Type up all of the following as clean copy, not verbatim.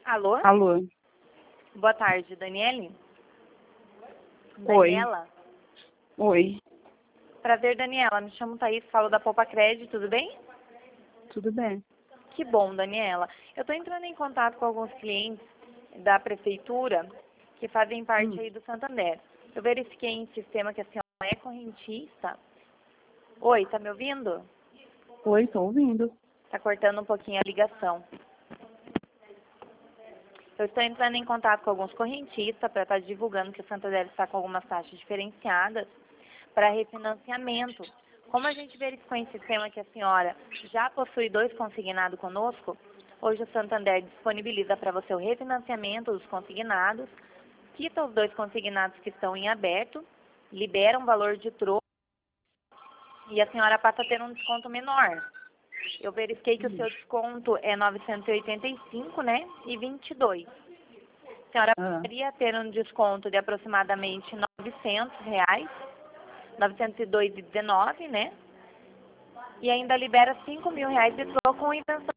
Alô? Alô? Boa tarde, Daniele? Oi. Daniela? Oi. Prazer, Daniela. Me chamo Thaís, falo da Poupa Crédito, tudo bem? Tudo bem? Que bom, Daniela. Eu estou entrando em contato com alguns clientes da prefeitura que fazem parte aí do Santander. Eu verifiquei em sistema que a senhora é correntista. Oi, tá me ouvindo? Oi, tô ouvindo. Tá cortando um pouquinho a ligação. Eu estou entrando em contato com alguns correntistas para estar divulgando que o Santander está com algumas taxas diferenciadas para refinanciamento. Como a gente verificou em sistema que a senhora já possui 2 consignados conosco, hoje o Santander disponibiliza para você o refinanciamento dos consignados, quita os 2 consignados que estão em aberto, libera um valor de troco e a senhora passa a ter um desconto menor. Eu verifiquei que o seu desconto é 985, né? E 22. A senhora poderia ter um desconto de aproximadamente R$ 900, 902,19, né? E ainda libera R$ 5.000 de troco com isenção.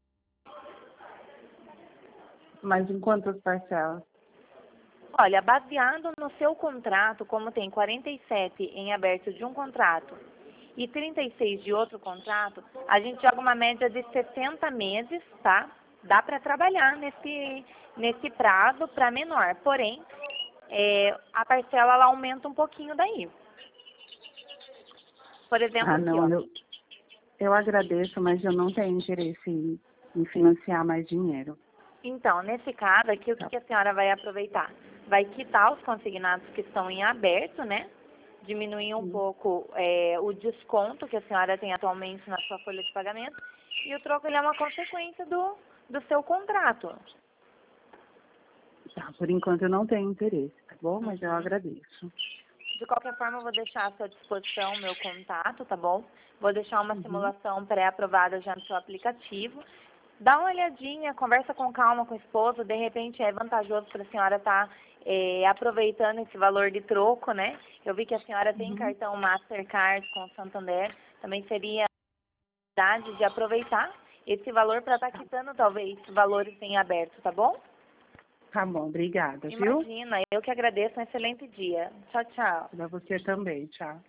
Mas em quantas parcelas? Olha, baseado no seu contrato, como tem 47 em aberto de um contrato e 36 de outro contrato, a gente joga uma média de 60 meses, tá? Dá para trabalhar nesse prazo para menor. Porém, a parcela ela aumenta um pouquinho daí. Por exemplo, aqui, Não, ó. eu agradeço, mas eu não tenho interesse em financiar mais dinheiro. Então, nesse caso aqui, o que a senhora vai aproveitar? Vai quitar os consignados que estão em aberto, né? Diminuir um pouco o desconto que a senhora tem atualmente na sua folha de pagamento. E o troco ele é uma consequência do seu contrato. Tá, por enquanto eu não tenho interesse, tá bom? Mas eu agradeço. De qualquer forma, eu vou deixar à sua disposição o meu contato, tá bom? Vou deixar uma simulação pré-aprovada já no seu aplicativo. Dá uma olhadinha, conversa com calma com o esposo, de repente é vantajoso para a senhora estar aproveitando esse valor de troco, né? Eu vi que a senhora tem cartão Mastercard com o Santander, também seria a oportunidade de aproveitar esse valor para estar quitando talvez valores em aberto, tá bom? Tá bom, obrigada, viu? Imagina, eu que agradeço, um excelente dia. Tchau, tchau. Pra você também, tchau.